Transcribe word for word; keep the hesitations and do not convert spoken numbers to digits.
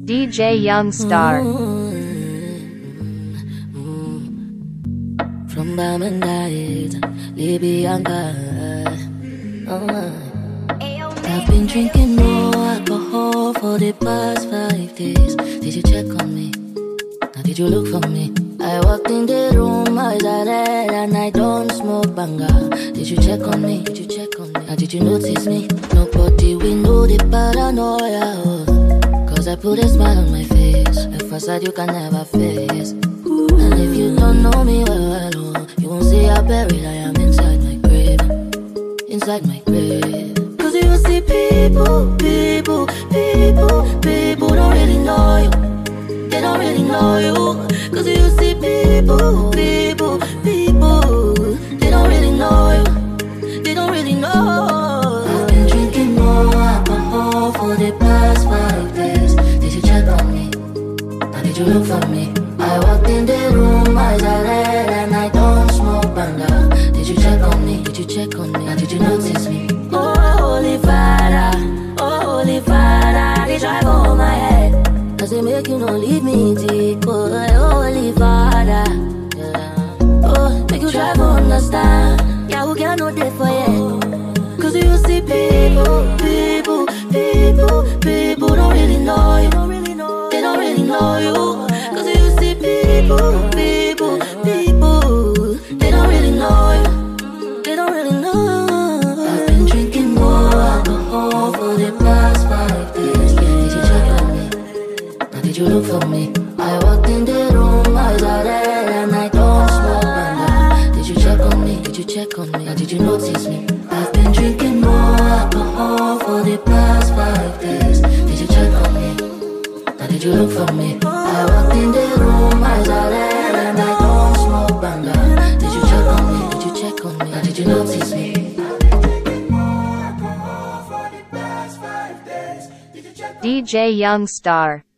D J Youngstar. From Bamandait, Libyanka. Oh, I've been drinking more alcohol for the past five days. Did you check on me? Now did you look for me? I walked in the room, eyes are red, and I don't smoke banga. Did you check on me? Did you check on me? Now did you notice me? Nobody will know the paranoia. Oh. Cause I put a smile on my face, a facade you can never face. And if you don't know me well, well, oh, you won't see how buried I am inside my grave. Inside my grave. Cause you see people, people, people, people don't really know you. They don't really know you. Cause you see people, people, people, they don't really know you. They don't really know. I've been drinking more alcohol for the past five days. Did you check on me? Now did you look for me? I walked in the room, eyes are red, and I don't smoke banga. Did you check on me? Did you check on me? Now did you notice me? Oh, holy father, oh, holy father, they drive over my head. Cause they make you not leave me deep, oh, holy father, yeah. Oh, make you try to understand, yeah, who can know that for you? Cause you see people, people, people, people don't really know you. They don't really know you. Cause you see people, people, people, they don't really know you. They don't really know. I've been drinking more alcohol for the past five days. Did you check on me? Now did you look for me? I walked in the room, eyes are red, and I don't smoke banga. Did you check on me? Did you check on me? Now did you notice me? I've been drinking more alcohol for the past five days. Did you check on me? Now did you look for me? I walked in the room, eyes are red, and I don't smoke banga. Did you check on me? Did you check on me? Now did you notice me? D J Youngstar.